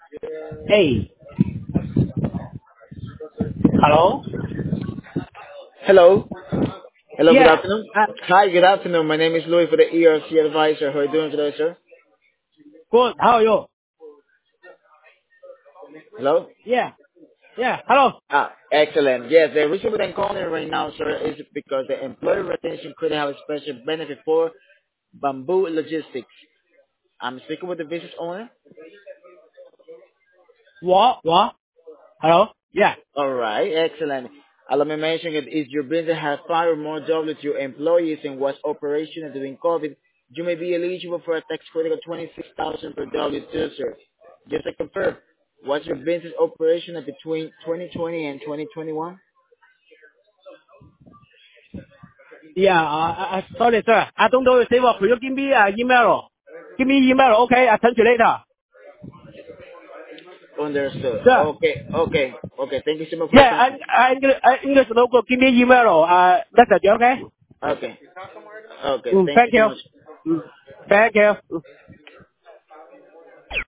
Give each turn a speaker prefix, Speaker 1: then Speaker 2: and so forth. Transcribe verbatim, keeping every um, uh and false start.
Speaker 1: Hey. Hello?
Speaker 2: Hello. Hello, good
Speaker 1: Yeah.
Speaker 2: afternoon.
Speaker 1: Uh,
Speaker 2: Hi, good afternoon. My name is Louis for the E R C Advisor. How are you doing today, sir?
Speaker 1: good. How are you?
Speaker 2: Hello?
Speaker 1: Yeah. Yeah. Hello.
Speaker 2: Ah, excellent. Yes, the reason that I'm calling right now, sir, is because the employee retention could have a special benefit for Bamboo Logistics. I'm speaking with the business owner.
Speaker 1: 我我 Hello. Yeah.
Speaker 2: All right, excellent. Uh, let me mention it. If your business has five or more W two employees and was operational during COVID, you may be eligible for a tax credit of twenty-six thousand per W two, sir. Just to confirm, was your business operational between twenty twenty and twenty twenty-one?
Speaker 1: Yeah. Uh, uh, sorry, sir. I don't know if they will. Could you give me an email? Give me email. Okay. I'll send you later.
Speaker 2: Understood.
Speaker 1: Sir.
Speaker 2: Okay, okay, okay. Thank you so much for your
Speaker 1: Yeah.
Speaker 2: time.
Speaker 1: I I English, I English local. Give me email. Uh, message. Okay.
Speaker 2: Okay, okay.
Speaker 1: Mm,
Speaker 2: Thank you
Speaker 1: thank
Speaker 2: so
Speaker 1: you.
Speaker 2: much.
Speaker 1: Mm, thank you. Mm.